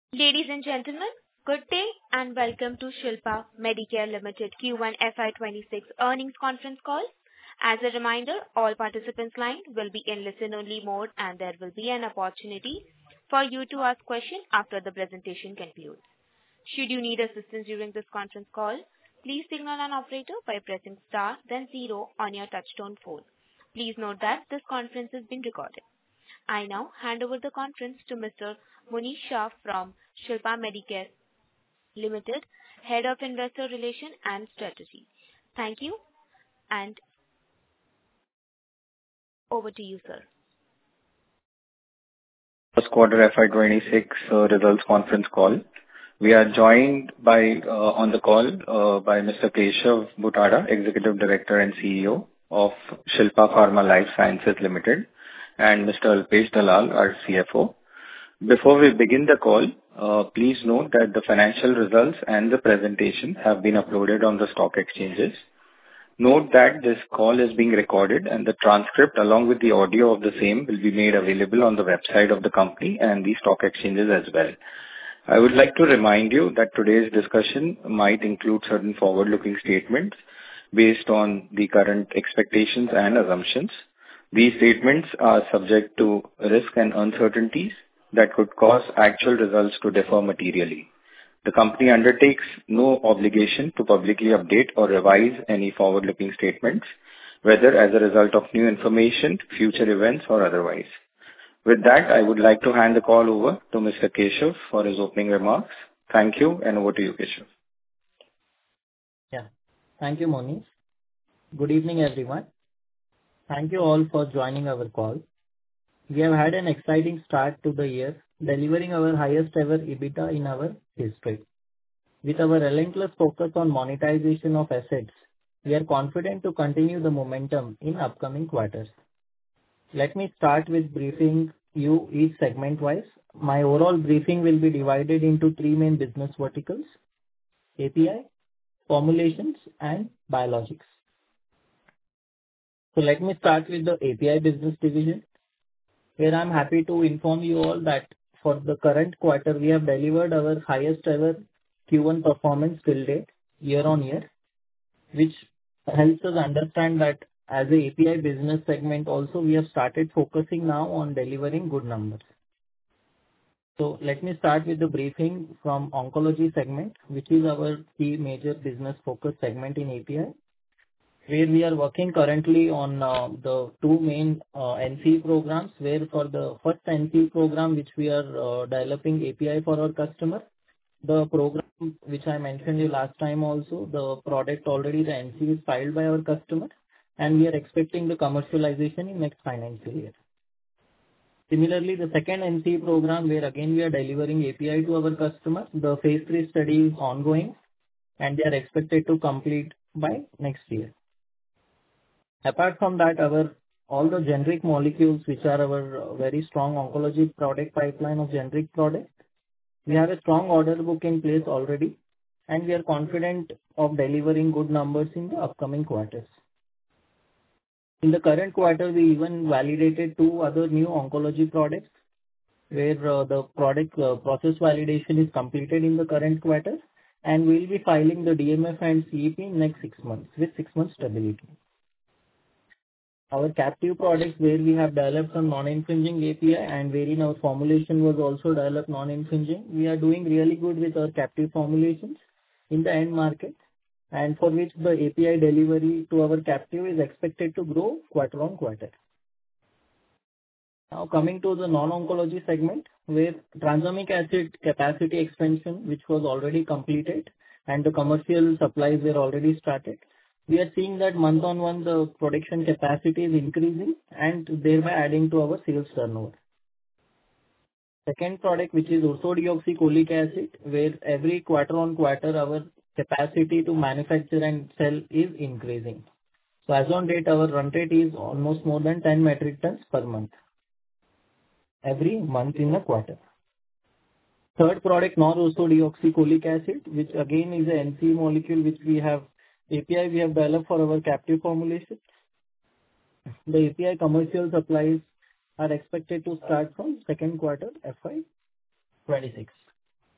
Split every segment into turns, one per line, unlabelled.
Ladies and gentlemen, good day and welcome to Shilpa Medicare Limited Q1 FY26 earnings conference call. As a reminder, all participants' lines will be in listen-only mode, and there will be an opportunity for you to ask questions after the presentation concludes. Should you need assistance during this conference call, please signal an operator by pressing star then zero on your touchtone phone. Please note that this conference is being recorded. I now hand over the conference to Mr. Munish Shah from Shilpa Medicare Limited, Head of Investor Relations and Strategy. Thank you, and over to you, sir.
First quarter FY26 results conference call. We are joined on the call by Mr. Keshav Bhutara, Executive Director and CEO of Shilpa Pharma Life Sciences Limited, and Mr. Alpesh Dalal, our CFO. Before we begin the call, please note that the financial results and the presentation have been uploaded on the stock exchanges. Note that this call is being recorded, and the transcript along with the audio of the same will be made available on the website of the company and the stock exchanges as well. I would like to remind you that today's discussion might include certain forward-looking statements based on the current expectations and assumptions. These statements are subject to risk and uncertainties that could cause actual results to differ materially. The company undertakes no obligation to publicly update or revise any forward-looking statements, whether as a result of new information, future events, or otherwise. With that, I would like to hand the call over to Mr. Keshav for his opening remarks. Thank you, and over to you, Keshav.
Yeah. Thank you, Monish. Good evening, everyone. Thank you all for joining our call. We have had an exciting start to the year, delivering our highest ever EBITDA in our history. With our relentless focus on monetization of assets, we are confident to continue the momentum in upcoming quarters. Let me start with briefing you each segment-wise. My overall briefing will be divided into three main business verticals: API, formulations, and biologics. So let me start with the API business division, where I'm happy to inform you all that for the current quarter, we have delivered our highest ever Q1 performance till date, year on year, which helps us understand that as a API business segment also, we have started focusing now on delivering good numbers. So let me start with the briefing from oncology segment, which is our key major business focus segment in API, where we are working currently on the two main NCE programs, where for the first NCE program, which we are developing API for our customer, the program which I mentioned you last time also, the product already, the NCE is filed by our customer, and we are expecting the commercialization in next financial year. Similarly, the second NCE program, where again we are delivering API to our customers, the phase 3 study is ongoing, and they are expected to complete by next year. Apart from that, all the generic molecules, which are our very strong oncology product pipeline of generic products, we have a strong order book in place already, and we are confident of delivering good numbers in the upcoming quarters. In the current quarter, we even validated two other new oncology products, where the product process validation is completed in the current quarter, and we will be filing the DMF and CEP in next 6 months with 6 months stability. Our captive products, where we have developed some non-infringing API and wherein our formulation was also developed non-infringing, we are doing really good with our captive formulations in the end market, and for which the API delivery to our captive is expected to grow quarter on quarter. Now coming to the non-oncology segment, where tranexamic acid capacity expansion, which was already completed, and the commercial supplies were already started. We are seeing that month on month the production capacity is increasing and thereby adding to our sales turnover. Second product, which is ursodeoxycholic acid, where every quarter on quarter our capacity to manufacture and sell is increasing. So as on date, our run rate is almost more than 10 metric tons per month, every month in a quarter. Third product, non-ursodeoxycholic acid, which again is a NCE molecule, which we have API we have developed for our captive formulation. The API commercial supplies are expected to start from second quarter FY26.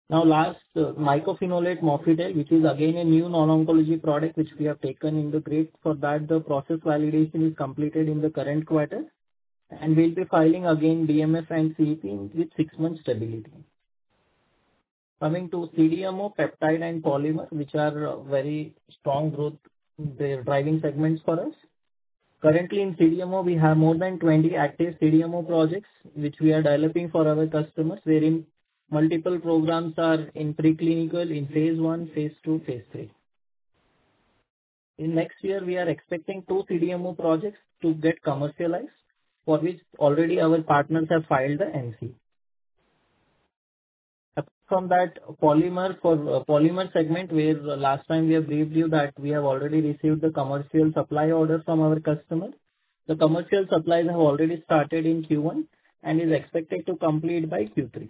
Now, last, mycophenolate mofetil, which is again a new non-oncology product which we have taken in the grade. For that, the process validation is completed in the current quarter, and we'll be filing again DMF and CEP with 6 months stability. Coming to CDMO, peptide and polymer, which are very strong growth, they're driving segments for us. Currently in CDMO, we have more than 20 active CDMO projects which we are developing for our customers, wherein multiple programs are in preclinical, in phase 1, phase 2, phase 3. In next year, we are expecting 2 CDMO projects to get commercialized, for which already our partners have filed the NC. Apart from that, polymer for polymer segment, where last time we have briefed you that we have already received the commercial supply order from our customer. The commercial supplies have already started in Q1 and is expected to complete by Q3.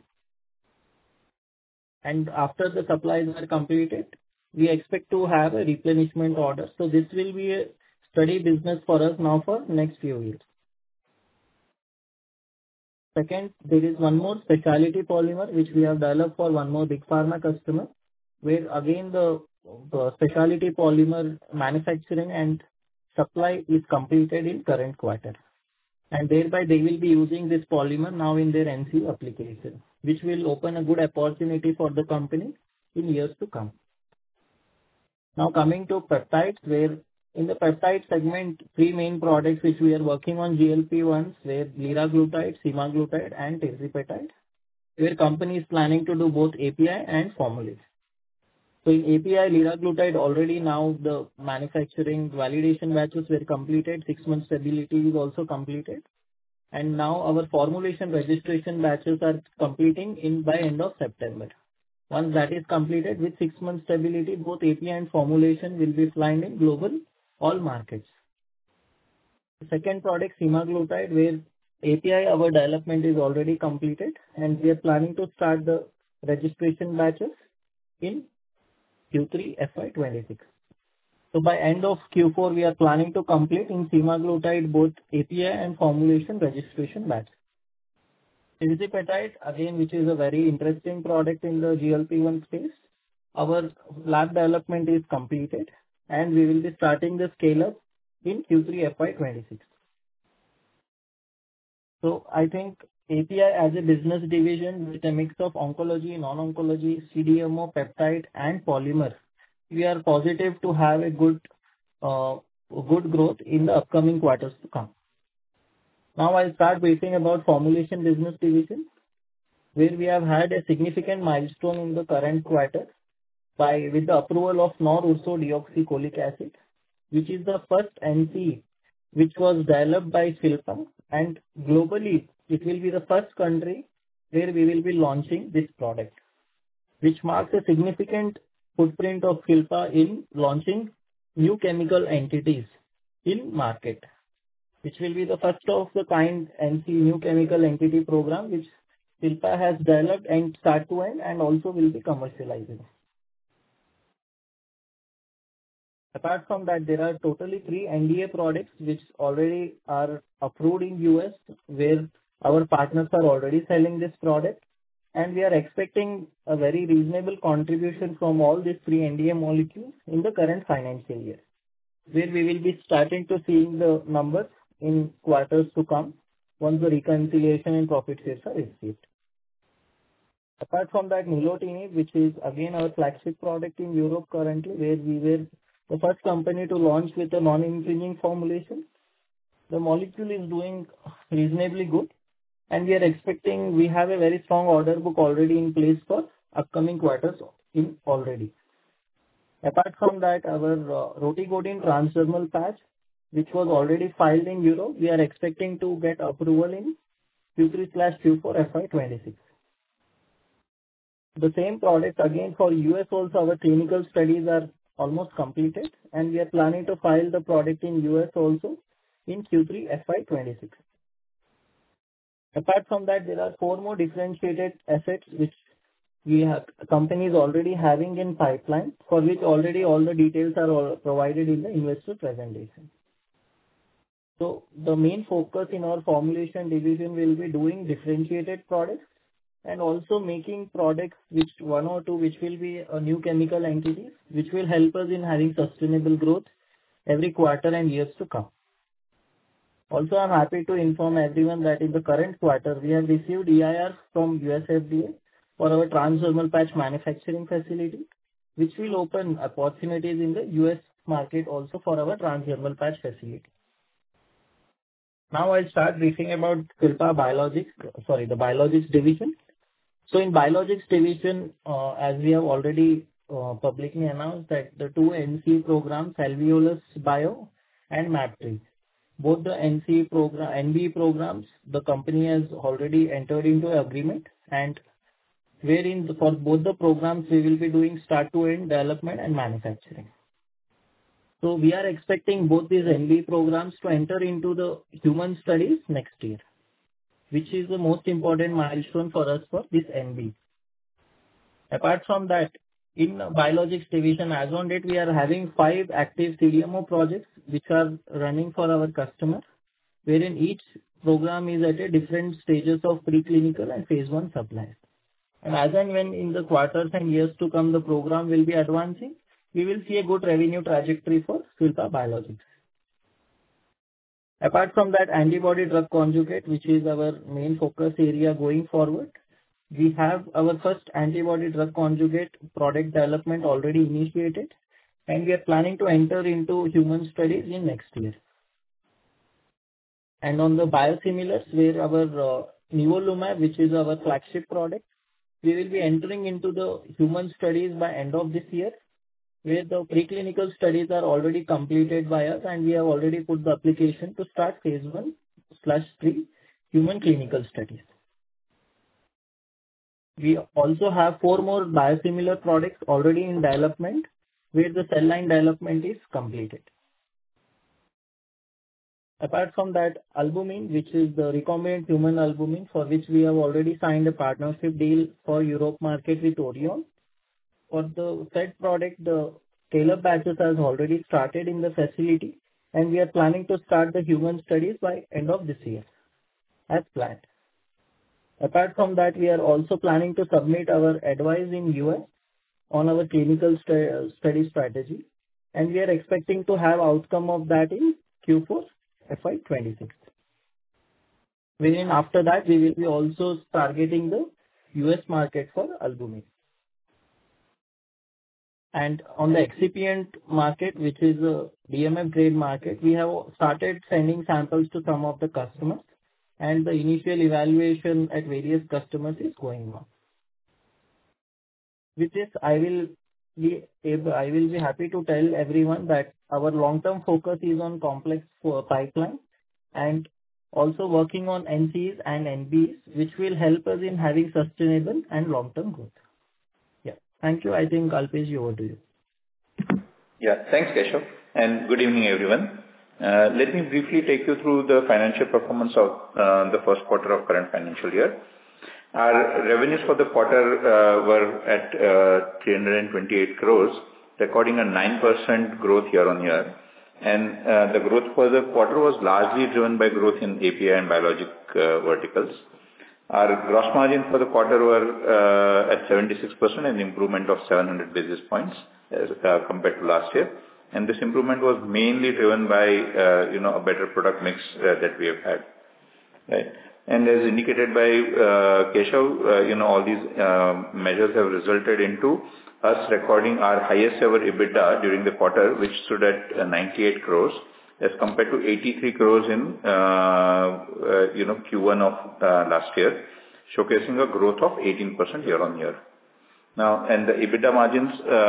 And after the supplies are completed, we expect to have a replenishment order. So this will be a steady business for us now for next few years. Second, there is one more specialty polymer which we have developed for one more big pharma customer, where again the specialty polymer manufacturing and supply is completed in current quarter. And thereby they will be using this polymer now in their NC application, which will open a good opportunity for the company in years to come. Now coming to peptides, where in the peptide segment, 3 main products which we are working on GLP-1s, where liraglutide, semaglutide and tirzepatide, where company is planning to do both API and formulation. So in API, liraglutide already now the manufacturing validation batches were completed, 6 months stability is also completed. And now our formulation registration batches are completing in by end of September. Once that is completed with 6 months stability, both API and formulation will be flying in global all markets. The second product, semaglutide, where API our development is already completed and we are planning to start the registration batches in Q3 FY26. So by end of Q4, we are planning to complete in semaglutide both API and formulation registration batch. Tirzepatide, again, which is a very interesting product in the GLP-1 space. Our lab development is completed and we will be starting the scale-up in Q3 FY26. So I think API as a business division with a mix of oncology, non-oncology, CDMO, peptide and polymer, we are positive to have a good growth in the upcoming quarters to come. Now I'll start briefing about formulation business division, where we have had a significant milestone in the current quarter with the approval of norursodeoxycholic acid, which is the first NCE which was developed by Shilpa, and globally it will be the first country where we will be launching this product, which marks a significant footprint of Shilpa in launching new chemical entities in market, which will be the first of the kind NC new chemical entity program which Shilpa has developed and start to end and also will be commercializing. Apart from that, there are totally 3 NDA products which already are approved in US, where our partners are already selling this product, and we are expecting a very reasonable contribution from all these 3 NDA molecules in the current financial year, where we will be starting to see the numbers in quarters to come once the reconciliation and profit shares are received. Apart from that, nilotinib, which is again our flagship product in Europe currently, where we were the first company to launch with a non-infringing formulation. The molecule is doing reasonably good, and we are expecting we have a very strong order book already in place for upcoming quarters already. Apart from that, our rotigotine transdermal patch, which was already filed in Europe, we are expecting to get approval in Q3/Q4 FY26. The same product again for US also, our clinical studies are almost completed, and we are planning to file the product in US also in Q3 FY26. Apart from that, there are 4 more differentiated assets which we have companies already having in pipeline, for which already all the details are provided in the investor presentation. So the main focus in our formulation division will be doing differentiated products and also making products which one or two which will be new chemical entities, which will help us in having sustainable growth every quarter and years to come. Also, I'm happy to inform everyone that in the current quarter, we have received EIR from US FDA for our transdermal patch manufacturing facility, which will open opportunities in the US market also for our transdermal patch facility. Now I'll start briefing about Shilpa Biologics, the Biologics division. So in Biologics division, as we have already publicly announced that the two NCE programs, Alveolus Bio and MAPTRE, both the NCE program, NBE programs, the company has already entered into agreement, and wherein for both the programs we will be doing start-to-end development and manufacturing. So we are expecting both these NBE programs to enter into the human studies next year, which is the most important milestone for us for this NBE. Apart from that, in Biologics division, as on date, we are having 5 active CDMO projects which are running for our customers, wherein each program is at a different stages of preclinical and phase 1 supplies. And as and when in the quarters and years to come, the program will be advancing, we will see a good revenue trajectory for Shilpa Biologics. Apart from that, antibody drug conjugate, which is our main focus area going forward, we have our first antibody drug conjugate product development already initiated, and we are planning to enter into human studies in next year. And on the biosimilars, where our Nivolumab, which is our flagship product, we will be entering into the human studies by end of this year, where the preclinical studies are already completed by us, and we have already put the application to start phase 1/3 human clinical studies. We also have 4 more biosimilar products already in development, where the cell line development is completed. Apart from that, albumin, which is the recombinant human albumin, for which we have already signed a partnership deal for Europe market with Orion. For the said product, the scale-up batches has already started in the facility, and we are planning to start the human studies by end of this year, as planned. Apart from that, we are also planning to submit our advice in US on our clinical study strategy, and we are expecting to have outcome of that in Q4 FY26. Wherein after that, we will be also targeting the US market for albumin. And on the excipient market, which is a DMF grade market, we have started sending samples to some of the customers, and the initial evaluation at various customers is going on. With this, I will be happy to tell everyone that our long-term focus is on complex pipeline and also working on NCEs and NBEs, which will help us in having sustainable and long-term growth. Yeah. Thank you. I think Alpesh, over to you.
Yeah. Thanks, Keshav, and good evening, everyone. Let me briefly take you through the financial performance of the first quarter of current financial year. Our revenues for the quarter were at 328 crores, recording a 9% growth year-on-year. And the growth for the quarter was largely driven by growth in API and biologic verticals. Our gross margin for the quarter were at 76%, an improvement of 700 basis points as compared to last year. And this improvement was mainly driven by, a better product mix that we have had. Right? And as indicated by Keshav, all these measures have resulted into us recording our highest ever EBITDA during the quarter, which stood at 98 crores as compared to 83 crores in, Q1 of last year, showcasing a growth of 18% year-on-year. Now, and the EBITDA margins,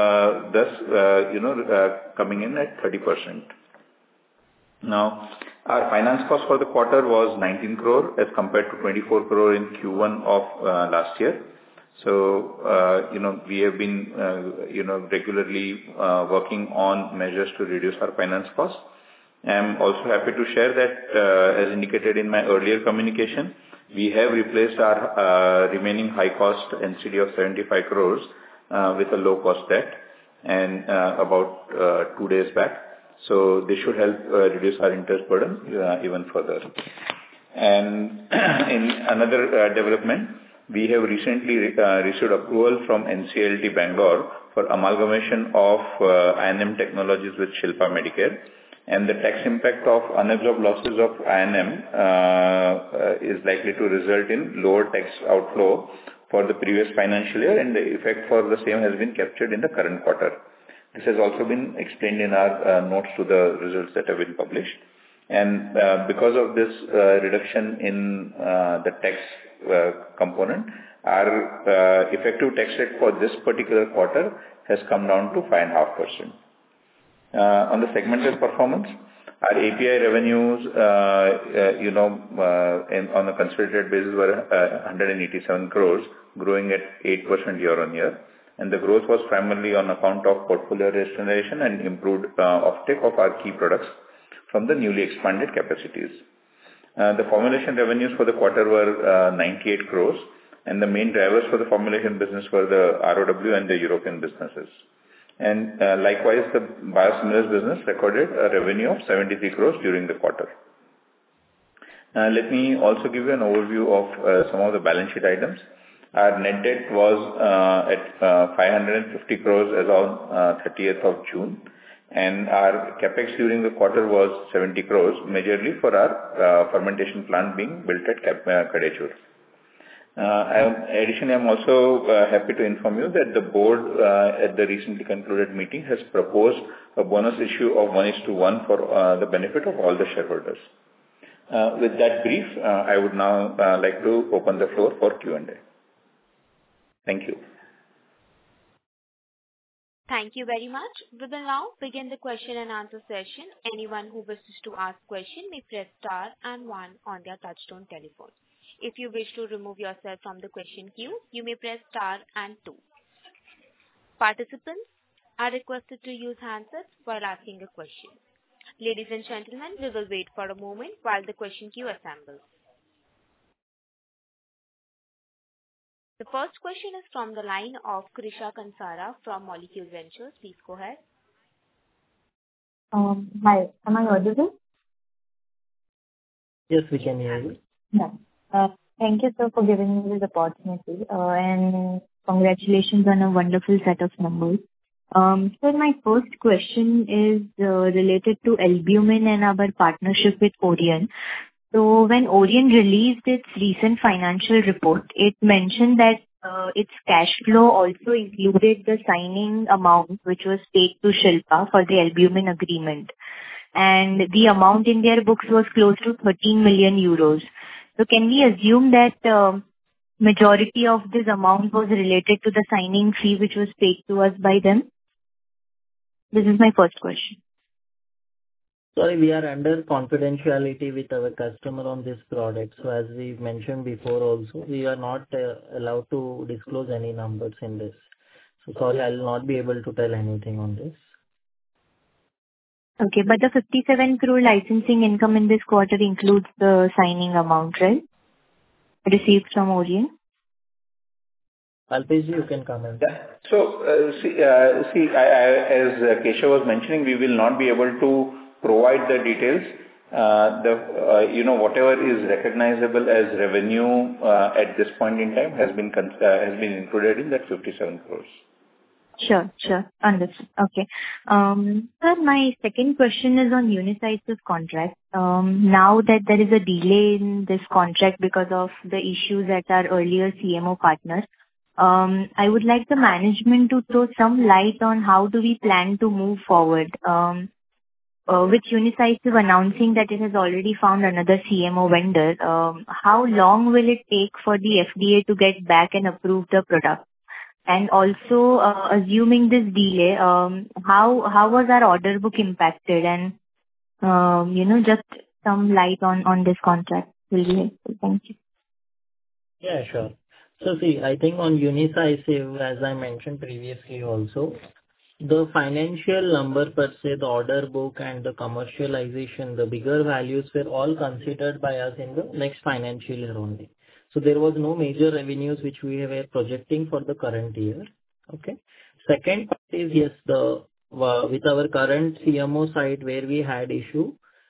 coming in at 30%. Now, our finance cost for the quarter was 19 crore as compared to 24 crore in Q1 of last year. So, we have been, regularly working on measures to reduce our finance costs. I'm also happy to share that, as indicated in my earlier communication, we have replaced our remaining high-cost NCD of 75 crores with a low-cost debt, and about 2 days back. So this should help reduce our interest burden even further. And in another development, we have recently received approval from NCLT Bangalore for amalgamation of I&M Technologies with Shilpa Medicare, and the tax impact of unabsorbed losses of I&M is likely to result in lower tax outflow for the previous financial year, and the effect for the same has been captured in the current quarter. This has also been explained in our notes to the results that have been published. And because of this reduction in the tax component, our effective tax rate for this particular quarter has come down to 5.5%. On the segmental performance, our API revenues, on a consolidated basis were 187 crores, growing at 8% year-on-year. And the growth was primarily on account of portfolio rationalization and improved offtake of our key products from the newly expanded capacities. The formulation revenues for the quarter were 98 crores, and the main drivers for the formulation business were the ROW and the European businesses. And likewise, the biosimilars business recorded a revenue of 73 crores during the quarter. Let me also give you an overview of some of the balance sheet items. Our net debt was at 550 crores as on 30th of June, and our capex during the quarter was 70 crores, majorly for our fermentation plant being built at Kadechur. Additionally, I'm also happy to inform you that the board at the recently concluded meeting has proposed a bonus issue of 1:1 for the benefit of all the shareholders. With that brief, I would now like to open the floor for Q&A. Thank you.
Thank you very much. We will now begin the question and answer session. Anyone who wishes to ask question may press star and 1 on their touchtone telephone. If you wish to remove yourself from the question queue, you may press star and 2. Participants are requested to use handsets while asking a question. Ladies and gentlemen, we will wait for a moment while the question queue assembles. The first question is from the line of Krisha Kansara from Molecule Ventures. Please go ahead.
Hi, am I audible?
Yes, we can hear you.
Yeah. Thank you, sir, for giving me this opportunity, and congratulations on a wonderful set of numbers. So my first question is related to albumin and our partnership with Orion. So when Orion released its recent financial report, it mentioned that its cash flow also included the signing amount which was paid to Shilpa for the albumin agreement, and the amount in their books was close to 13 million euros. So can we assume that majority of this amount was related to the signing fee which was paid to us by them? This is my first question.
Sorry, we are under confidentiality with our customer on this product. So as we mentioned before also, we are not allowed to disclose any numbers in this. So sorry, I will not be able to tell anything on this.
Okay, but the 57 crore licensing income in this quarter includes the signing amount, right? Received from Orion.
Alpesh, you can comment.
Yeah. So, as Keshav was mentioning, we will not be able to provide the details. Whatever is recognizable as revenue at this point in time has been included in that 57 crores.
Sure. Understood. Okay. Sir, my second question is on Unicycive contract. Now that there is a delay in this contract because of the issues at our earlier CMO partner, I would like the management to throw some light on how do we plan to move forward. With Unicycive announcing that it has already found another CMO vendor, how long will it take for the FDA to get back and approve the product? And also, assuming this delay, how was our order book impacted? And, just some light on this contract will be helpful. Thank you.
Yeah, sure. So see, I think on Unicycive, as I mentioned previously also, the financial number per se, the order book and the commercialization, the bigger values were all considered by us in the next financial year only. So there was no major revenues which we were projecting for the current year. Okay. Second part is, yes, with our current CMO side where we had issue,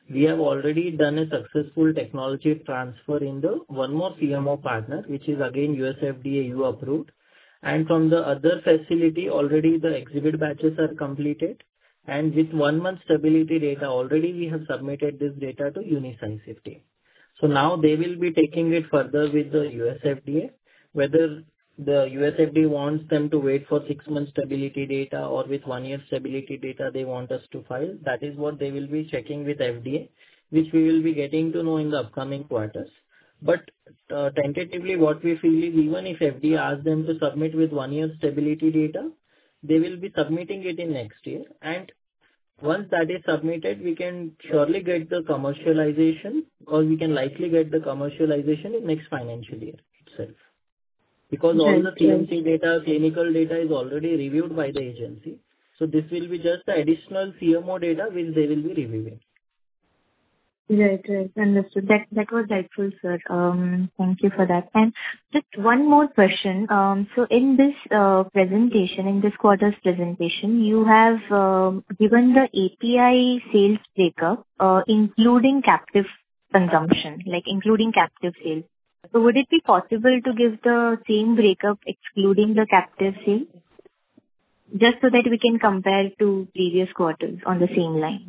we have already done a successful technology transfer in the one more CMO partner, which is again US FDA EU approved. And from the other facility, already the exhibit batches are completed. And with 1 month stability data, already we have submitted this data to Unicy's FDA. So now they will be taking it further with the US FDA, whether the US FDA wants them to wait for 6 months stability data or with 1 year stability data they want us to file. That is what they will be checking with FDA, which we will be getting to know in the upcoming quarters. But tentatively what we feel is even if FDA asks them to submit with 1 year stability data, they will be submitting it in next year. And once that is submitted, we can surely get the commercialization, or we can likely get the commercialization in next financial year itself. Because all the CMC data, clinical data is already reviewed by the agency. So this will be just the additional CMO data which they will be reviewing.
Right. Understood. That was helpful, sir. Thank you for that. And just one more question. So in this presentation, in this quarter's presentation, you have given the API sales breakup, including captive consumption, like including captive sales. So would it be possible to give the same breakup excluding the captive sales? Just so that we can compare to previous quarters on the same line.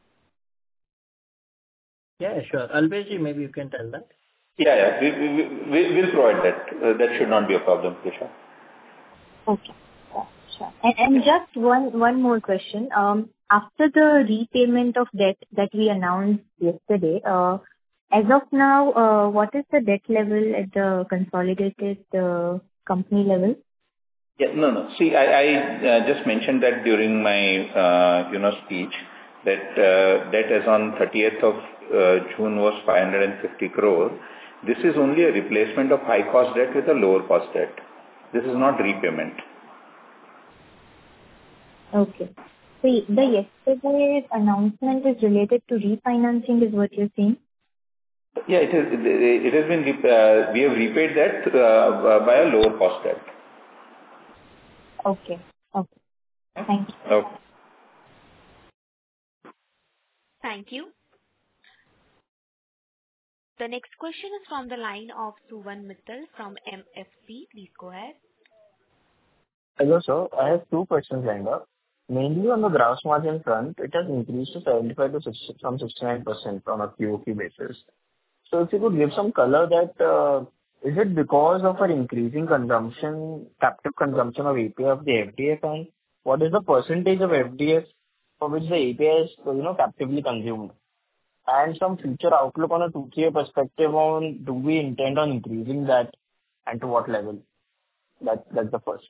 Yeah, sure. Alpesh, maybe you can tell that.
Yeah. We'll provide that. That should not be a problem, Keshav.
Okay. Yeah, sure. And just one more question. After the repayment of debt that we announced yesterday, as of now, what is the debt level at the consolidated company level?
Yeah, no. See, I just mentioned that during my speech that debt as on 30th of June was 550 crore. This is only a replacement of high cost debt with a lower cost debt. This is not repayment.
Okay. So the yesterday's announcement is related to refinancing, is what you're saying?
Yeah, it has been. We have repaid that by a lower cost debt.
Okay. Thank you.
Okay.
Thank you. The next question is from the line of Suvan Mittal from MFC. Please go ahead.
Hello, sir. I have two questions lined up. Mainly on the gross margin front, it has increased to 75 to 60, from 69% on a QOQ basis. So if you could give some color that, is it because of an increasing consumption, captive consumption of API of the FDA fund? What is the percentage of FDF for which the API is, captively consumed? And some future outlook on a 2-3 perspective on, do we intend on increasing that and to what level? That's the first.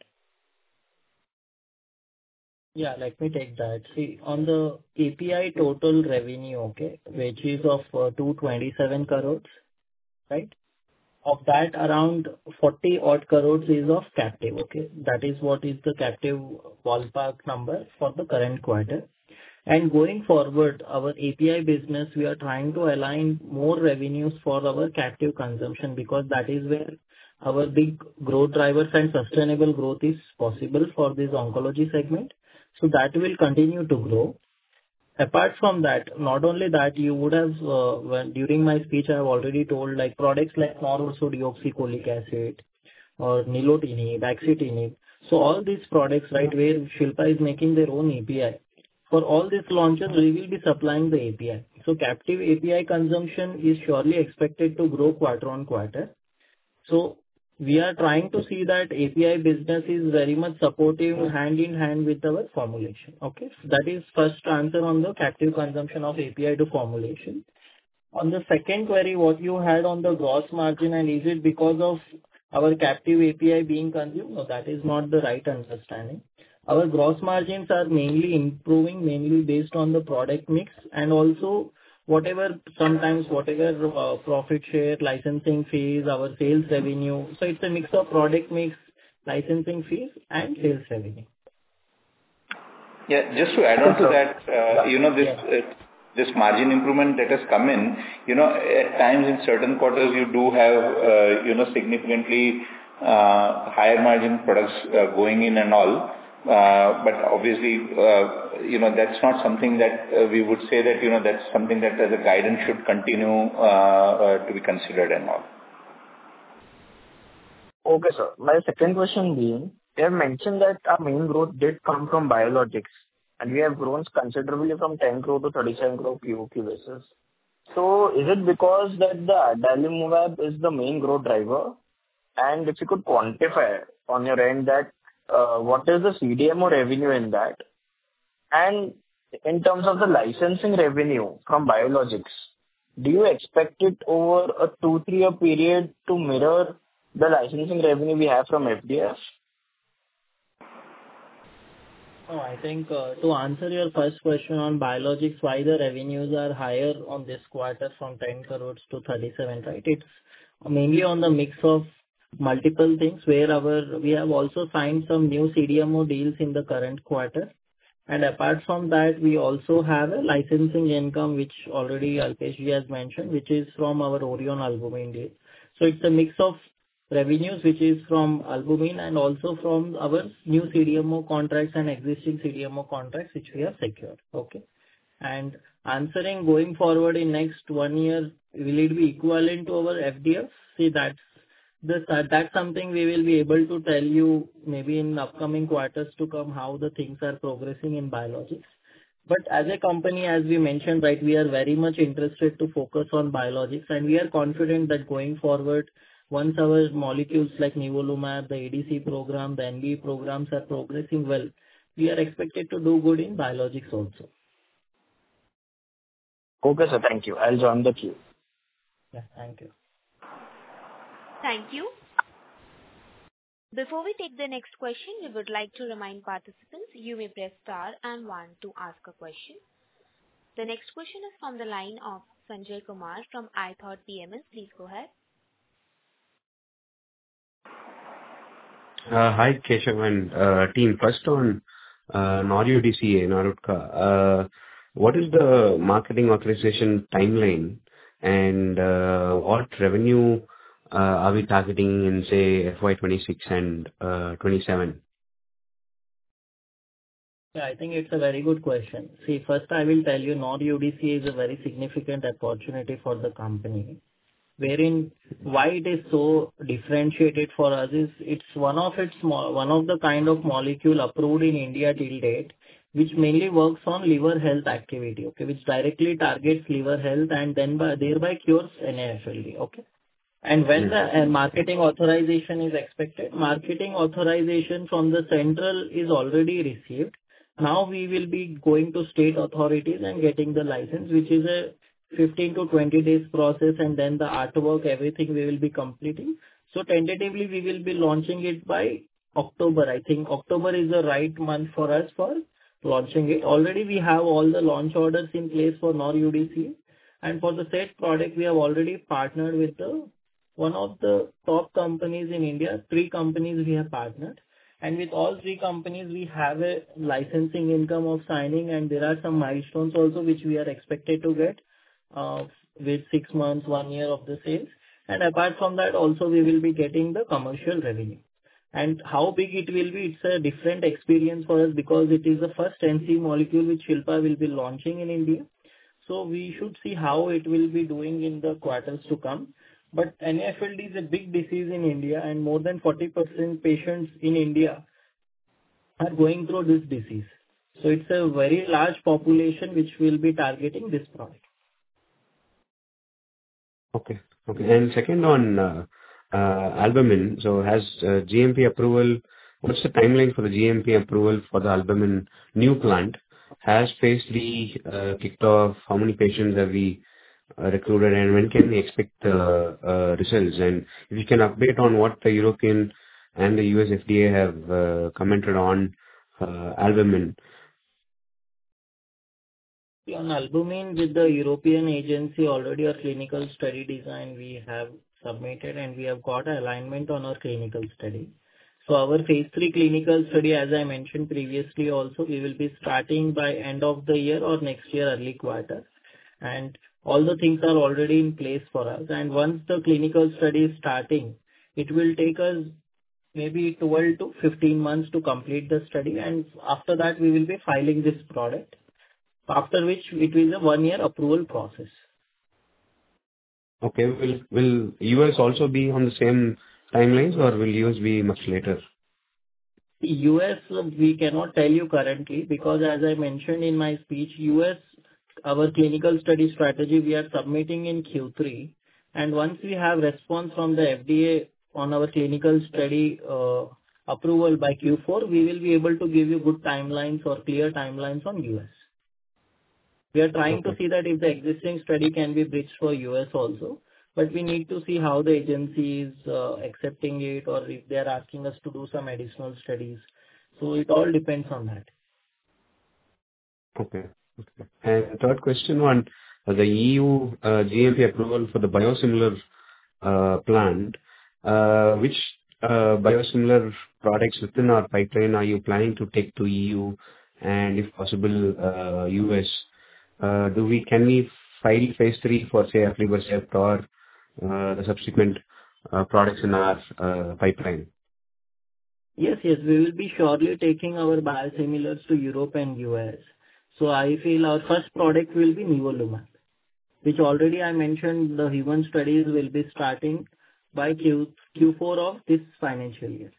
Yeah, let me take that. See, on the API total revenue, okay, which is of 227 crores, right? Of that, around 40 odd crores is of captive, okay? That is what is the captive ballpark number for the current quarter. And going forward, our API business, we are trying to align more revenues for our captive consumption because that is where our big growth drivers and sustainable growth is possible for this oncology segment. So that will continue to grow. Apart from that, not only that, you would have, during my speech, I have already told like products like norosodioxycholic acid or nilotinib, axitinib. So all these products, right, where Shilpa is making their own API. For all these launches, we will be supplying the API. So captive API consumption is surely expected to grow quarter on quarter. So we are trying to see that API business is very much supportive hand in hand with our formulation. Okay. So that is first answer on the captive consumption of API to formulation. On the second query, what you had on the gross margin and is it because of our captive API being consumed? No, that is not the right understanding. Our gross margins are mainly improving, mainly based on the product mix and also whatever profit share, licensing fees, our sales revenue. So it's a mix of product mix, licensing fees and sales revenue.
Yeah, just to add on to that, this margin improvement that has come in, at times in certain quarters you do have, significantly higher margin products going in and all. But obviously, that's not something that we would say that, that's something that as a guidance should continue to be considered and all.
Okay, sir. My second question being, you have mentioned that our main growth did come from biologics, and we have grown considerably from 10 crore to 37 crore QOQ basis. So is it because that the adalimumab is the main growth driver? And if you could quantify on your end that what is the CDMO revenue in that? And in terms of the licensing revenue from biologics, do you expect it over a 2-3 year period to mirror the licensing revenue we have from FDF?
Oh, I think to answer your first question on biologics, why the revenues are higher on this quarter from 10 crores to 37, right? It's mainly on the mix of multiple things where we have also signed some new CDMO deals in the current quarter. And apart from that, we also have a licensing income, which already Alpesh ji has mentioned, which is from our Orion Albumin deal. So it's a mix of revenues, which is from albumin and also from our new CDMO contracts and existing CDMO contracts, which we have secured. Okay. And answering going forward in next 1 year, will it be equivalent to our FDF? See, that's something we will be able to tell you maybe in upcoming quarters to come how the things are progressing in biologics. But as a company, as we mentioned, right, we are very much interested to focus on biologics, and we are confident that going forward, once our molecules like nivolumab, the ADC program, the NB programs are progressing well, we are expected to do good in biologics also.
Okay, sir. Thank you. I'll join the queue.
Yeah, thank you.
Thank you. Before we take the next question, we would like to remind participants you may press star and 1 to ask a question. The next question is from the line of Sanjay Kumar from iThought PMS. Please go ahead.
Hi, Keshav and team. First on NOR-UDCA, Narutka. What is the marketing authorization timeline and what revenue are we targeting in, say, FY26 and 27?
Yeah, I think it's a very good question. See, first I will tell you NOR-UDCA is a very significant opportunity for the company. Wherein why it is so differentiated for us is it's one of the kind of molecule approved in India till date, which mainly works on liver health activity, okay, which directly targets liver health and then thereby cures NAFLD, okay. And when the marketing authorization is expected, marketing authorization from the central is already received. Now we will be going to state authorities and getting the license, which is a 15 to 20 days process, and then the artwork, everything we will be completing. So tentatively we will be launching it by October. I think October is the right month for us for launching it. Already we have all the launch orders in place for NOR-UDCA, and for the said product we have already partnered with one of the top companies in India. 3 companies we have partnered, and with all 3 companies we have a licensing income of signing, and there are some milestones also which we are expected to get with 6 months, 1 year of the sales. And apart from that also we will be getting the commercial revenue. And how big it will be, it's a different experience for us because it is the first NC molecule which Shilpa will be launching in India. So we should see how it will be doing in the quarters to come. But NAFLD is a big disease in India, and more than 40% patients in India are going through this disease. So it's a very large population which will be targeting this product.
Okay. And second on albumin, so has GMP approval, what's the timeline for the GMP approval for the albumin new plant? Has phase 3 kicked off? How many patients have we recruited, and when can we expect results? And if you can update on what the European and the US FDA have commented on albumin.
On albumin, with the European agency, already our clinical study design we have submitted, and we have got alignment on our clinical study. So our phase 3 clinical study, as I mentioned previously also, we will be starting by end of the year or next year early quarter. And all the things are already in place for us. And once the clinical study is starting, it will take us maybe 12 to 15 months to complete the study, and after that, we will be filing this product, after which it will be a 1-year approval process.
Okay. Will U.S. also be on the same timelines, or will U.S. be much later?
U.S., we cannot tell you currently because, as I mentioned in my speech, U.S., our clinical study strategy, we are submitting in Q3. And once we have response from the FDA on our clinical study approval by Q4, we will be able to give you good timelines or clear timelines on U.S. We are trying to see that if the existing study can be bridged for U.S. also, but we need to see how the agency is accepting it or if they are asking us to do some additional studies. So it all depends on that.
Okay. And third question on the EU GMP approval for the biosimilar plant. Which biosimilar products within our pipeline are you planning to take to EU and, if possible, US? Can we file phase 3 for, say, aflibercept or the subsequent products in our pipeline?
Yes, we will be surely taking our biosimilars to Europe and US. So I feel our first product will be nivolumab, which already I mentioned the human studies will be starting by Q4 of this financial year.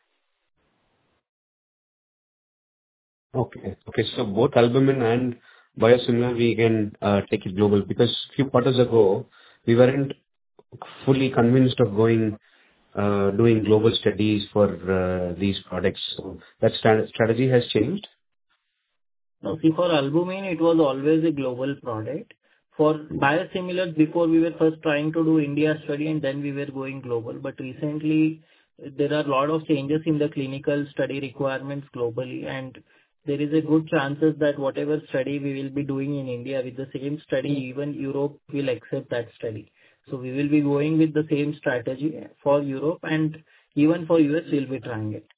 Okay. So both albumin and biosimilar, we can take it global, because few quarters ago, we weren't fully convinced of doing global studies for these products. So that strategy has changed?
No, see, for albumin, it was always a global product. For biosimilars, before we were first trying to do India study and then we were going global. But recently, there are a lot of changes in the clinical study requirements globally, and there is a good chances that whatever study we will be doing in India with the same study, even Europe will accept that study. So we will be going with the same strategy for Europe, and even for US, we'll be trying it.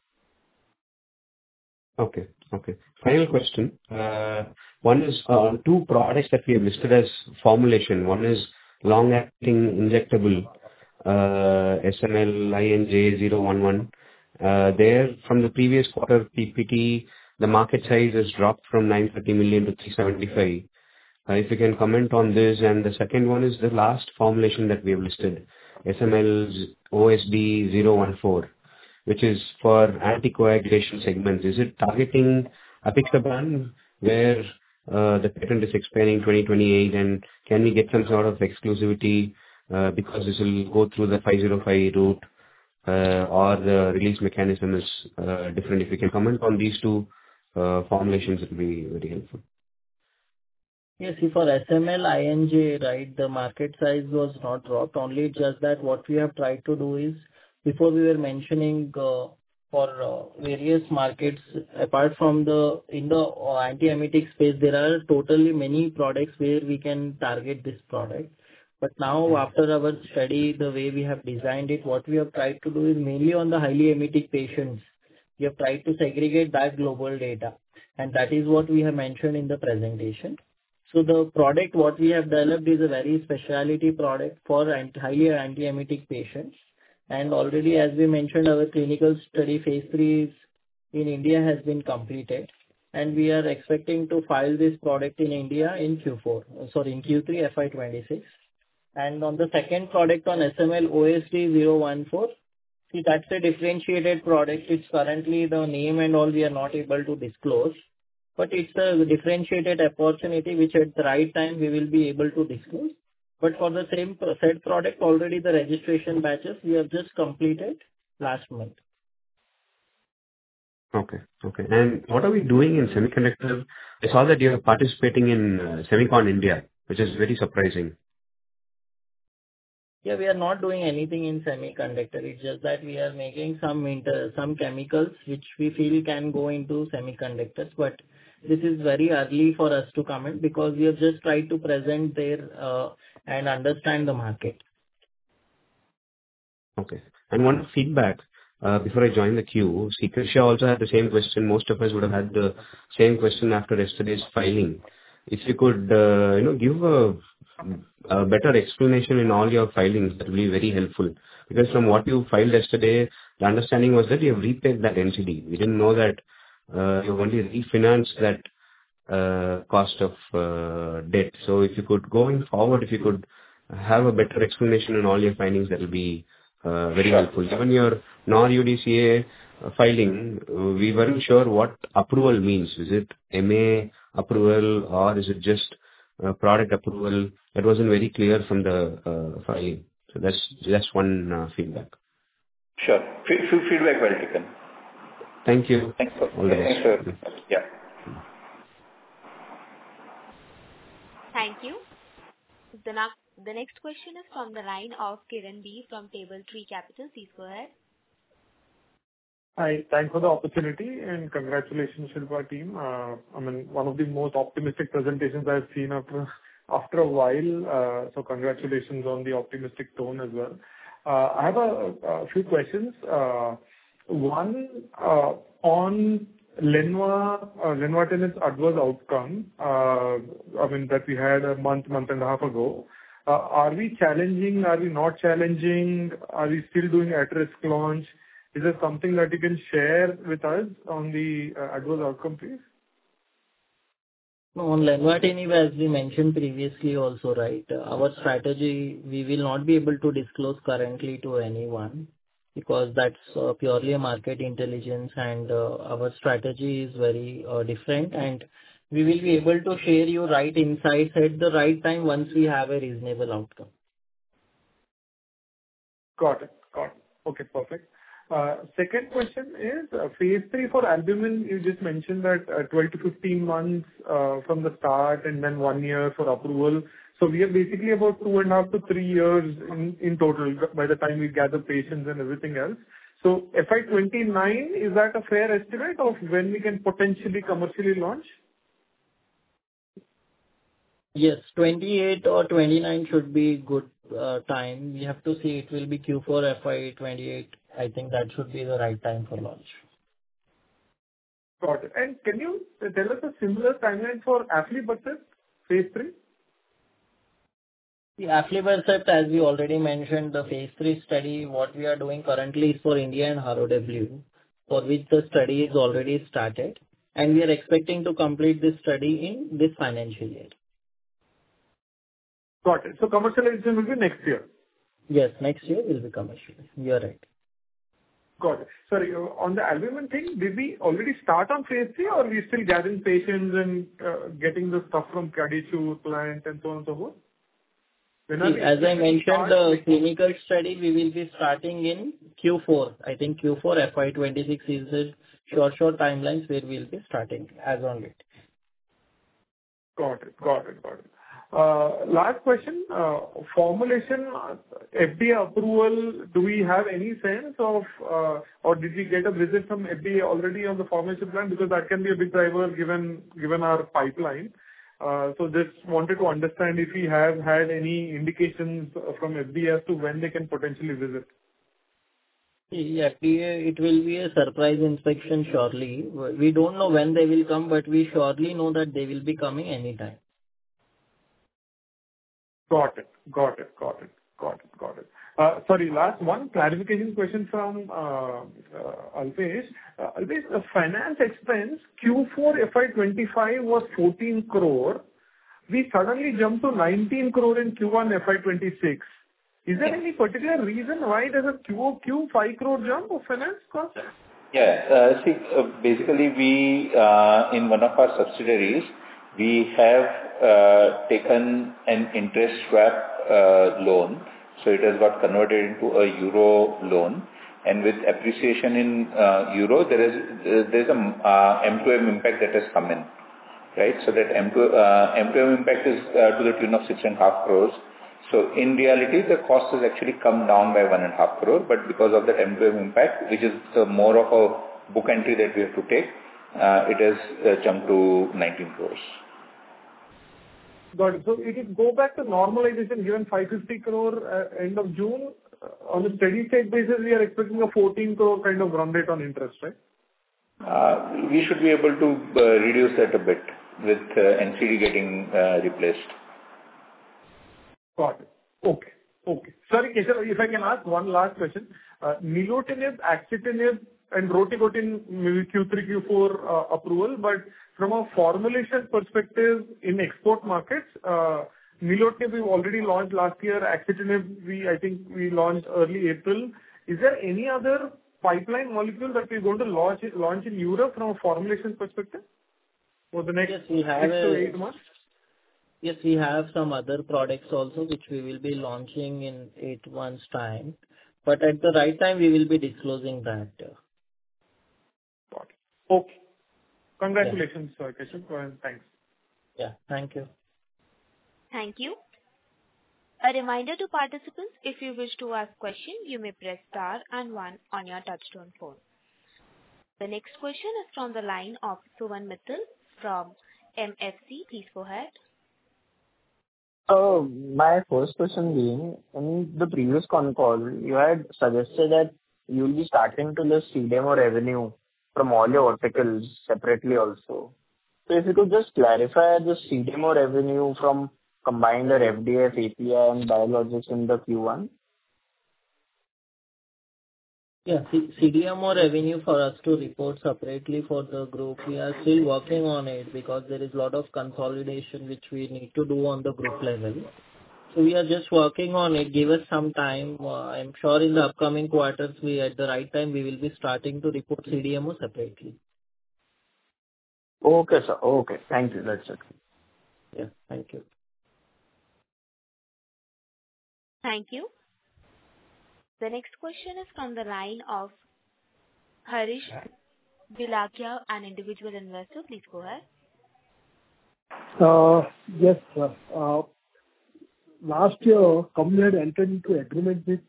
Okay. Final question. One is two products that we have listed as formulation. One is long-acting injectable SML-INJ-011. There, from the previous quarter PPT, the market size has dropped from 930 million to 375. If you can comment on this. And the second one is the last formulation that we have listed, SML-OSD-014, which is for anticoagulation segments. Is it targeting apixaban, where the patent is expiring 2028, and can we get some sort of exclusivity because this will go through the 505 route, or the release mechanism is different? If you can comment on these two formulations, it will be very helpful.
Yes, see, for SML-INJ, right, the market size was not dropped. Only just that what we have tried to do is, before we were mentioning for various markets, apart from in the antiemetic space, there are totally many products where we can target this product. But now, after our study, the way we have designed it, what we have tried to do is mainly on the highly emetic patients. We have tried to segregate that global data, and that is what we have mentioned in the presentation. So the product what we have developed is a very specialty product for highly antiemetic patients. And already, as we mentioned, our clinical study phase 3 in India has been completed. And we are expecting to file this product in India in Q3 FY26. And on the second product on SML-OSD-014, see, that's a differentiated product. It's currently the name and all we are not able to disclose. But it's a differentiated opportunity which at the right time we will be able to disclose. But for the same said product, already the registration batches we have just completed last month.
Okay. And what are we doing in semiconductor? I saw that you are participating in Semicon India, which is very surprising.
Yeah, we are not doing anything in semiconductor. It's just that we are making some chemicals which we feel can go into semiconductors. But this is very early for us to comment because we have just tried to present there and understand the market.
Okay. And one feedback before I join the queue. Krisha also had the same question. Most of us would have had the same question after yesterday's filing. if you could, give a better explanation in all your filings, that will be very helpful. Because from what you filed yesterday, the understanding was that you have repaid that NCD. We didn't know that you only refinanced that cost of debt. So if you could, going forward, if you could have a better explanation in all your findings, that will be very helpful. Even your non-UDCA filing, we weren't sure what approval means. Is it MA approval or is it just product approval? That wasn't very clear from the filing. So that's one feedback.
Sure. Feedback well taken.
Thank you.
Thanks for
All the best.
Yeah.
Thank you. The next question is from the line of Kiran B from Table Tree Capital. Please go ahead.
Hi. Thanks for the opportunity and congratulations, Shilpa team. One of the most optimistic presentations I've seen after a while. So congratulations on the optimistic tone as well. I have a few questions. One on lenvatinib's adverse outcome. That we had a month and a half ago. Are we challenging? Are we not challenging? Are we still doing at-risk launch? Is there something that you can share with us on the adverse outcome, please?
No, on lenvatinib, as we mentioned previously also, right, our strategy, we will not be able to disclose currently to anyone because that's purely a market intelligence and our strategy is very different and we will be able to share you right insights at the right time once we have a reasonable outcome.
Got it. Okay, perfect. Second question is, phase 3 for albumin, you just mentioned that 12 to 15 months from the start and then 1 year for approval. So we are basically about 2.5 to 3 years in total by the time we gather patients and everything else. So FY29, is that a fair estimate of when we can potentially commercially launch?
Yes, 28 or 29 should be good time. We have to see it will be Q4 FY28. I think that should be the right time for launch.
Got it. And can you tell us a similar timeline for aflibercept phase 3?
The aflibercept, as we already mentioned, the phase 3 study, what we are doing currently is for India and ROW, for which the study is already started. And we are expecting to complete this study in this financial year.
Got it. So commercialization will be next year?
Yes, next year will be commercial. You are right.
Got it. Sorry, on the albumin thing, did we already start on phase 3 or are we still gathering patients and getting the stuff from Kadichu plant and so on and so forth?
As I mentioned, the clinical study we will be starting in Q4. I think Q4 FY26 is the short timelines where we will be starting as on date.
Got it. Last question, formulation, FDA approval, do we have any sense of, or did we get a visit from FDA already on the formulation plan? Because that can be a big driver given our pipeline. So just wanted to understand if we have had any indications from FDA as to when they can potentially visit.
Yeah, it will be a surprise inspection shortly. We don't know when they will come, but we surely know that they will be coming anytime.
Got it. Sorry, last one clarification question from Alpesh. Alpesh, the finance expense Q4 FY25 was 14 crore. We suddenly jumped to 19 crore in Q1 FY26. Is there any particular reason why there's a QOQ 5 crore jump of finance cost?
Yeah. Basically we, in one of our subsidiaries, we have taken an interest swap loan. So it has got converted into a euro loan. And with appreciation in euro, there's a M2M impact that has come in. Right? So that M2M impact is to the tune of 6.5 crores. So in reality, the cost has actually come down by 1.5 crore. But because of that M2M impact, which is more of a book entry that we have to take, it has jumped to 19 crores.
Got it. So it will go back to normalization given 550 crore end of June. On a steady state basis, we are expecting a 14 crore run rate on interest, right?
We should be able to reduce that a bit. with NCD getting replaced.
Got it. Okay. Okay. Sorry, Keshav, if I can ask one last question. Nilotinib, axitinib, and rotigotine, maybe Q3, Q4 approval, but from a formulation perspective in export markets, nilotinib we've already launched last year. Axitinib, I think we launched early April. Is there any other pipeline molecule that we're going to launch in Europe from a formulation perspective for the next 6 to 8 months?
Yes, we have some other products also which we will be launching in 8 months' time. But at the right time, we will be disclosing that.
Got it. Okay. Congratulations, Keshav. Thanks.
Yeah. Thank you.
Thank you. A reminder to participants, if you wish to ask question, you may press star and 1 on your touchtone phone. The next question is from the line of Suvan Mittal from MFC. Please go ahead.
My first question being, in the previous con call, you had suggested that you will be starting to list CDMO revenue from all your verticals separately also. So if you could just clarify the CDMO revenue from combined FDF, API, and biologics in the Q1.
Yeah, CDMO revenue for us to report separately for the group. We are still working on it because there is a lot of consolidation which we need to do on the group level. So we are just working on it. Give us some time. I'm sure in the upcoming quarters, at the right time, we will be starting to report CDMO separately.
Okay, sir. Okay. Thank you. That's it.
Yeah. Thank you.
Thank you. The next question is from the line of Harish Bilakia, an individual investor. Please go ahead.
Yes, sir. Last year, company had entered into agreement with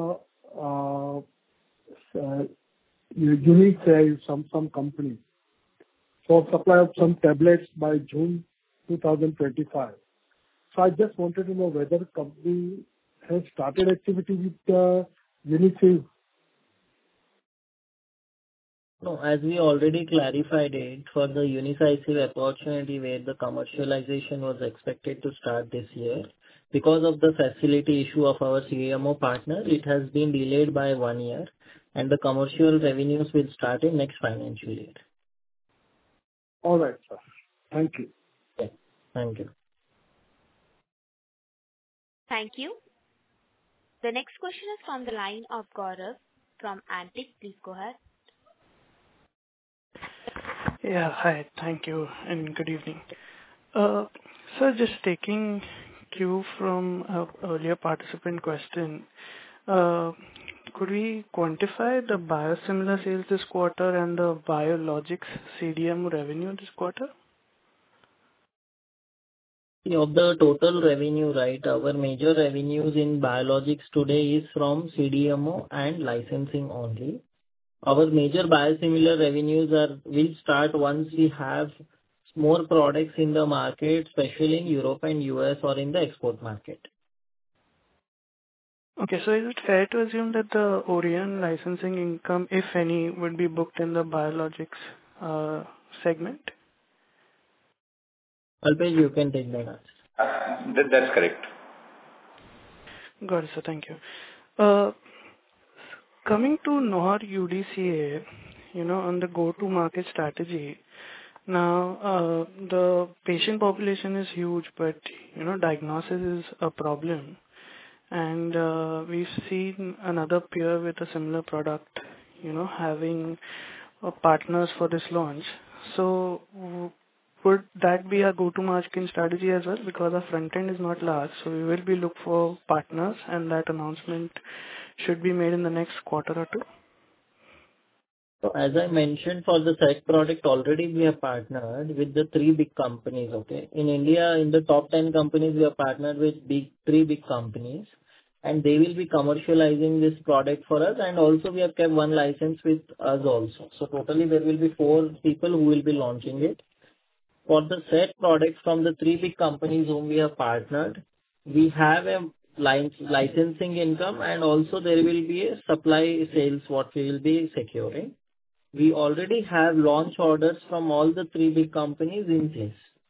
Unicell, some company, for supply of some tablets by June 2025. So I just wanted to know whether the company has started activity with Unicell.
No, as we already clarified it, for the Unicell opportunity where the commercialization was expected to start this year, because of the facility issue of our CMO partner, it has been delayed by 1 year, and the commercial revenues will start in next financial year.
All right, sir. Thank you.
Yeah. Thank you.
Thank you. The next question is from the line of Gaurav from Antique. Please go ahead.
Yeah. Hi. Thank you and good evening. Sir, just taking cue from an earlier participant question, could we quantify the biosimilar sales this quarter and the biologics CDMO revenue this quarter?
Of the total revenue, right, our major revenues in biologics today is from CDMO and licensing only. Our major biosimilar revenues will start once we have more products in the market, especially in Europe and US or in the export market.
Okay, so is it fair to assume that the Orion licensing income, if any, would be booked in the biologics segment?
Alpesh, you can take that answer.
That's correct.
Got it, sir. Thank you. Coming to Nohar UDCA, on the go-to-market strategy, now the patient population is huge, but diagnosis is a problem. And we've seen another peer with a similar product, having partners for this launch. So would that be a go-to-market strategy as well? Because our front end is not large, so we will be look for partners, and that announcement should be made in the next quarter or two.
So as I mentioned, for the set product, already we have partnered with the 3 big companies, okay? In India, in the top 10 companies, we have partnered with 3 big companies, and they will be commercializing this product for us, and also we have kept 1 license with us also. So totally there will be 4 people who will be launching it. For the set product from the 3 big companies whom we have partnered, we have a licensing income, and also there will be a supply sales what we will be securing. We already have launch orders from all the 3 big companies in place.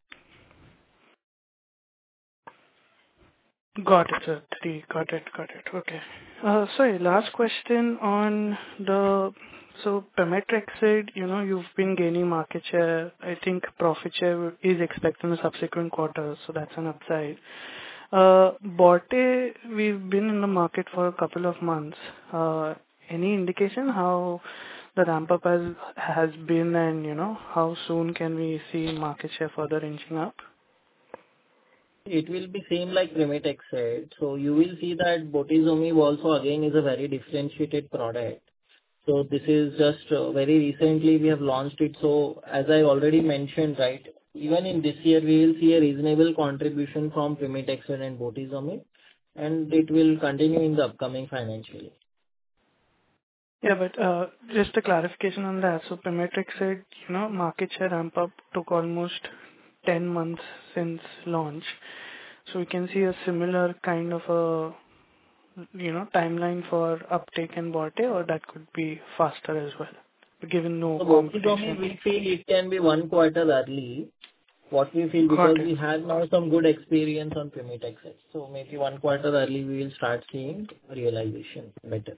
Got it, sir. Three. Got it. Okay. Sorry, last question on so Pemetrexed, you've been gaining market share. I think profit share is expected in the subsequent quarters, so that's an upside. Botte, we've been in the market for a couple of months. Any indication how the ramp-up has been and, how soon can we see market share further inching up?
It will be same like Pemetrexed said. So you will see that Bortezomib also again is a very differentiated product. So this is just very recently we have launched it. So as I already mentioned, right, even in this year we will see a reasonable contribution from Pemetrexed and Bortezomib, and it will continue in the upcoming financial year.
Yeah, but just a clarification on that. So Pemetrexed, market share ramp up took almost 10 months since launch. So we can see a similar kind of a timeline for uptake in Botte, or that could be faster as well, given no competition.
We feel it can be 1 quarter early. What we feel, because we have now some good experience on Pemetrexed. So maybe 1 quarter early we will start seeing realization better.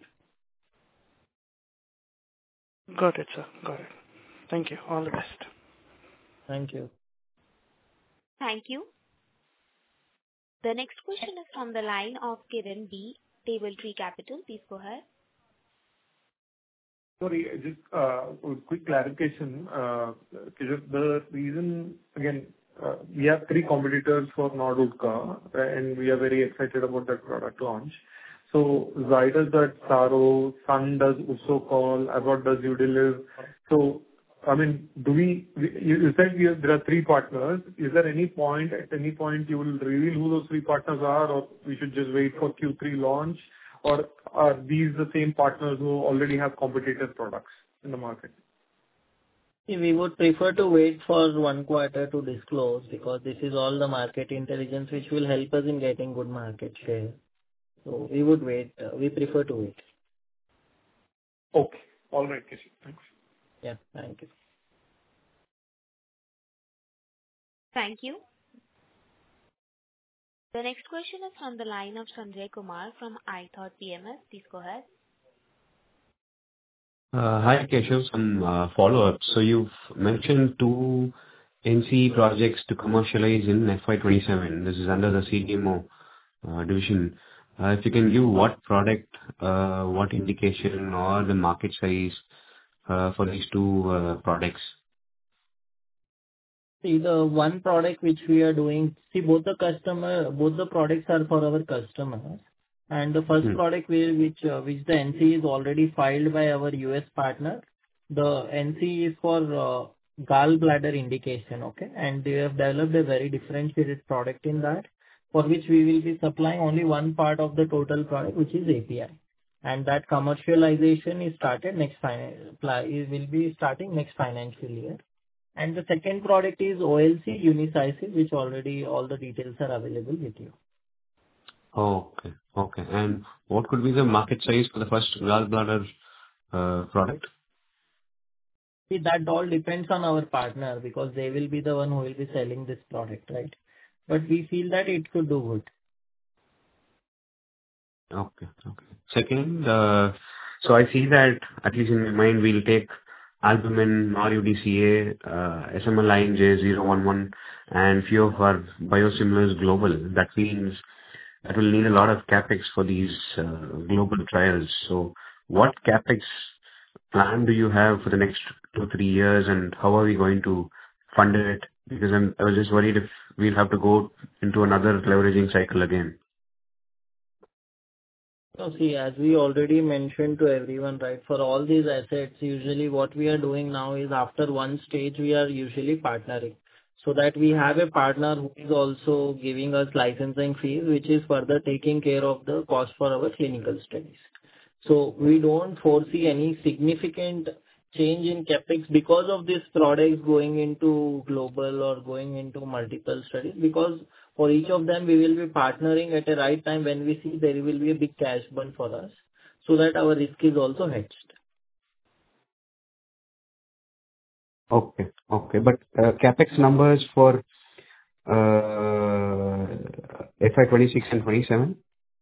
Got it, sir. Got it. Thank you. All the best.
Thank you.
Thank you. The next question is from the line of Kiran B, Table Tree Capital. Please go ahead.
Sorry, just a quick clarification. The reason, again, we have 3 competitors for Nord-Woodka, and we are very excited about that product launch. So Zydus does Taro, Sun does Usocol, Abbott does Udiliv. So, I mean, you said there are 3 partners. Is there any point, at any point you will reveal who those 3 partners are, or we should just wait for Q3 launch? Or are these the same partners who already have competitive products in the market?
We would prefer to wait for 1 quarter to disclose, because this is all the market intelligence which will help us in getting good market share. So we would wait. We prefer to wait.
Okay. All right, Keshav. Thanks.
Yeah. Thank you.
Thank you. The next question is from the line of Sanjay Kumar from iThought PMS. Please go ahead.
Hi, Keshav. Some follow-up. So you've mentioned 2 NCE projects to commercialize in FY27. This is under the CDMO division. If you can give what product, what indication, or the market size for these 2 products.
See, the one product which we are doing, both the products are for our customers. And the first product which the NCE is already filed by our US partner, the NCE is for gallbladder indication, okay? And they have developed a very differentiated product in that, for which we will be supplying only one part of the total product, which is API. And that commercialization is started will be starting next financial year. And the second product is OLC Unicycive, which already all the details are available with you.
Okay. And what could be the market size for the first gallbladder product?
See, that all depends on our partner, because they will be the one who will be selling this product, right? But we feel that it could do good.
Okay. Second, so I see that, at least in my mind, we'll take albumin, NOR-UDCA, SML line J011, and few of our biosimilars global. That means that will need a lot of capex for these global trials. So what capex plan do you have for the next 2-3 years, and how are we going to fund it? Because I was just worried if we'll have to go into another leveraging cycle again.
So see, as we already mentioned to everyone, right, for all these assets, usually what we are doing now is after one stage, we are usually partnering. So that we have a partner who is also giving us licensing fees, which is further taking care of the cost for our clinical studies. So we don't foresee any significant change in capex because of these products going into global or going into multiple studies, because for each of them, we will be partnering at the right time when we see there will be a big cash burn for us, so that our risk is also hedged.
Okay. But capex numbers for FY 26 and 27?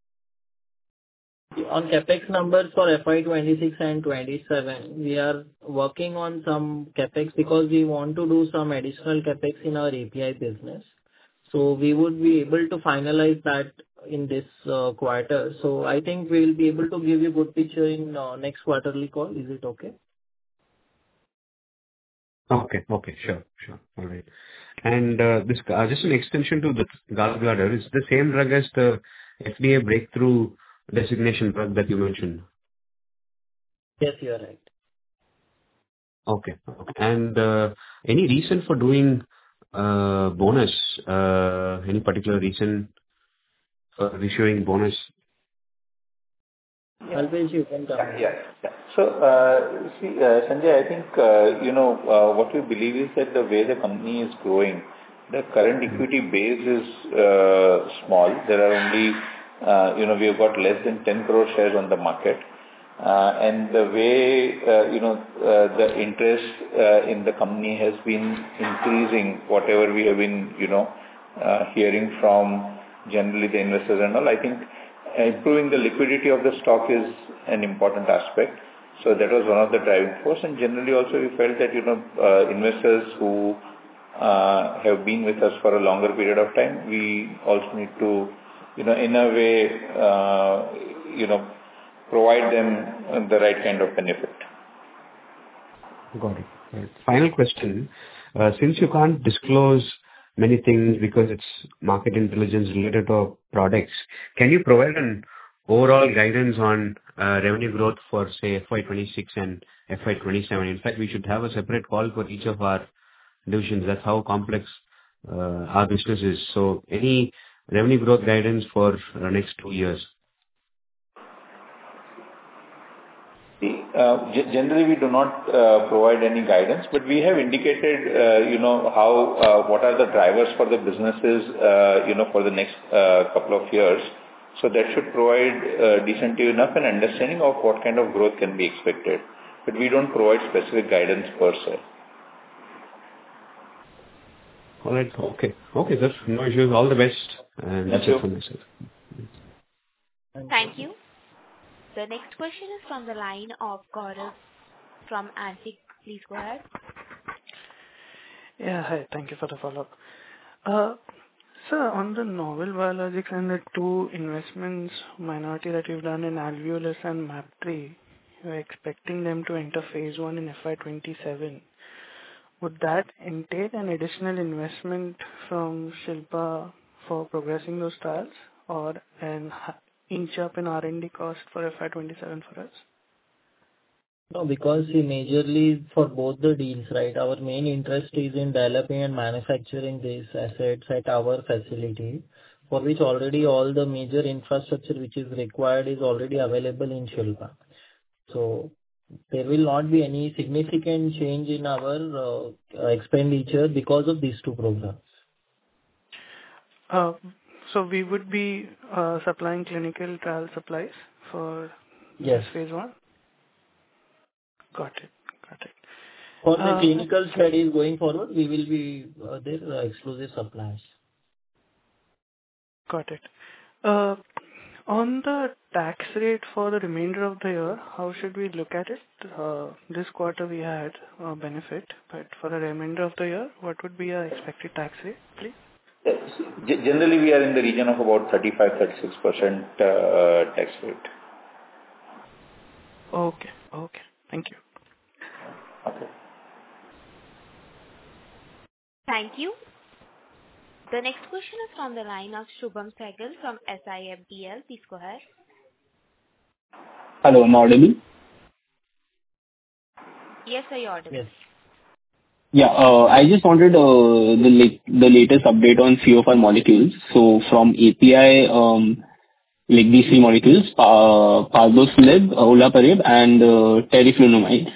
On CapEx numbers for FY 26 and 27, we are working on some CapEx because we want to do some additional CapEx in our API business. So we would be able to finalize that in this quarter. So I think we will be able to give you a good picture in next quarterly call. Is it okay?
Okay. Sure. All right. And this just an extension to the gallbladder. Is the same drug as the FDA breakthrough designation drug that you mentioned?
Yes, you are right.
Okay. And any reason for doing bonus? Any particular reason for issuing bonus?
Always you can come.
Yeah. So, see, Sanjay, I think, what we believe is that the way the company is growing, the current equity base is small. There are only, we have got less than 10 crore shares on the market. And the way, the interest in the company has been increasing, whatever we have been, hearing from generally the investors and all, I think improving the liquidity of the stock is an important aspect. So that was one of the driving force. And generally also we felt that, investors who have been with us for a longer period of time, we also need to, in a way, provide them the right kind of benefit.
Got it. Right. Final question. Since you can't disclose many things because it's market intelligence related to products, can you provide an overall guidance on revenue growth for, say, FY 26 and FY 27? In fact, we should have a separate call for each of our divisions. That's how complex our business is. So any revenue growth guidance for the next 2 years?
Generally, we do not provide any guidance, but we have indicated, what are the drivers for the businesses, for the next couple of years. So that should provide decent enough an understanding of what kind of growth can be expected. But we don't provide specific guidance per se.
All right. Okay, sir. No issues. All the best. And that's it from myself.
Thank you. The next question is from the line of Gaurav from Antique. Please go ahead.
Yeah, hi. Thank you for the follow-up. Sir, on the novel biologics and the 2 investments minority that you've done in Alveolus and MAPTRE, you're expecting them to enter phase 1 in FY 27. Would that entail an additional investment from Shilpa for progressing those trials, or an inch up in R&D cost for FY 27 for us?
No, because majorly for both the deals, right, our main interest is in developing and manufacturing these assets at our facility, for which already all the major infrastructure which is required is already available in Shilpa. So there will not be any significant change in our expenditure because of these 2 programs.
So we would be supplying clinical trial supplies for
Yes.
phase 1? Got it.
For the clinical studies going forward, we will be their exclusive suppliers.
Got it. On the tax rate for the remainder of the year, how should we look at it? This quarter we had a benefit, but for the remainder of the year, what would be our expected tax rate, please?
Generally, we are in the region of about 35-36% tax rate.
Okay. Thank you.
Okay.
Thank you. The next question is from the line of Shubham Sehgal from SIMPL. Please go ahead.
Hello, am I audible?
Yes, sir, you're audible.
Yes.
Yeah, I just wanted the latest update on few of our molecules. So from API, like these 3 molecules, palbociclib, olaparib, and teriflunomide.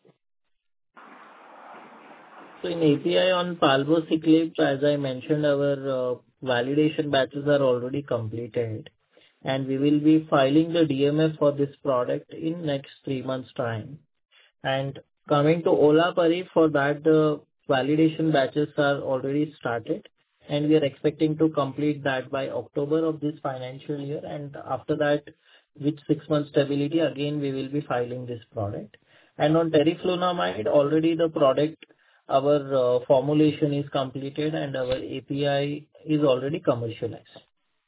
So in API on palbociclib, as I mentioned, our validation batches are already completed, and we will be filing the DMF for this product in next 3 months' time. And coming to olaparib, for that the validation batches are already started, and we are expecting to complete that by October of this financial year. And after that, with 6 months stability, again, we will be filing this product. And on teriflunomide, already the product, our formulation is completed and our API is already commercialized.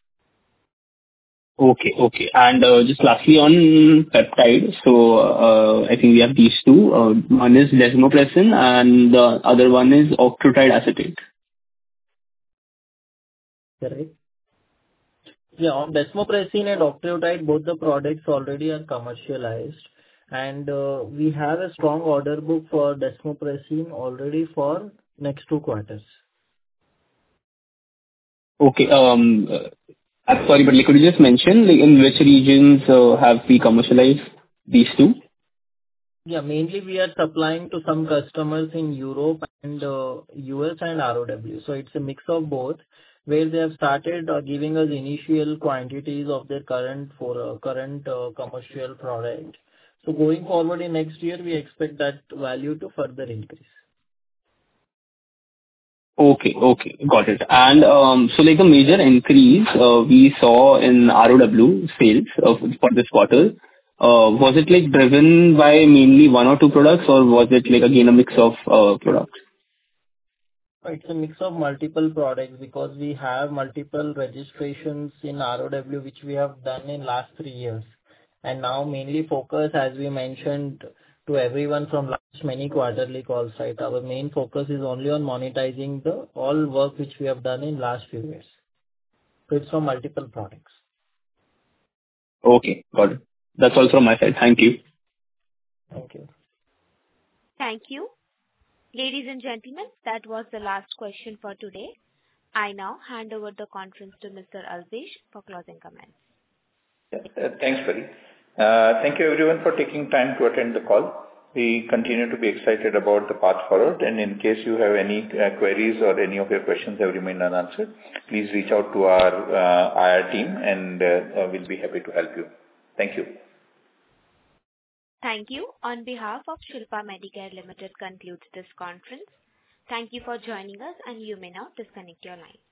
Okay. Okay. And just lastly on peptide, so I think we have these two. One is desmopressin and the other one is octreotide acetate.
Correct. Yeah, on desmopressin and octreotide, both the products already are commercialized, and we have a strong order book for desmopressin already for next 2 quarters.
Okay. I'm sorry, but could you just mention in which regions have we commercialized these two?
Yeah, mainly we are supplying to some customers in Europe and US and ROW. So it's a mix of both, where they have started giving us initial quantities of their current commercial product. So going forward in next year, we expect that value to further increase.
Okay. Okay. Got it. And so the major increase we saw in ROW sales for this quarter, was it driven by mainly 1 or 2 products, or was it again a mix of products?
It's a mix of multiple products because we have multiple registrations in ROW, which we have done in last 3 years. And now mainly focus, as we mentioned to everyone from last many quarterly calls, right? Our main focus is only on monetizing the all work which we have done in last few years. So it's from multiple products.
Okay. Got it. That's all from my side. Thank you.
Thank you.
Thank you. Ladies and gentlemen, that was the last question for today. I now hand over the conference to Mr. Alpesh for closing comments.
Thanks, Pari. Thank you everyone for taking time to attend the call. We continue to be excited about the path forward, and in case you have any queries or any of your questions have remained unanswered, please reach out to our IR team and we'll be happy to help you. Thank you.
Thank you. On behalf of Shilpa Medicare Limited concludes this conference. Thank you for joining us, and you may now disconnect your line.